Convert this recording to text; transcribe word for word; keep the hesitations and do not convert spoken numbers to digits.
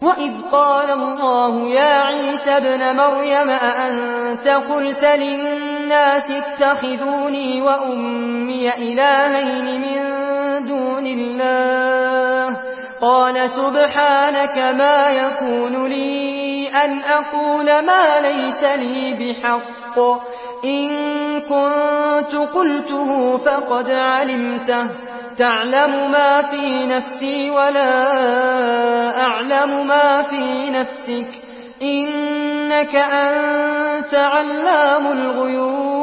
وإذ قال الله يا عيسى ابن مريم أأنت قلت للناس اتخذوني وأمي إلهين من دون الله قال سبحانك ما يكون لي أن أقول ما ليس لي بحق إن كنت قلته فقد علمته تعلم ما في نفسي ولا أعلم ما في نفسك إنك أنت علام الغيوب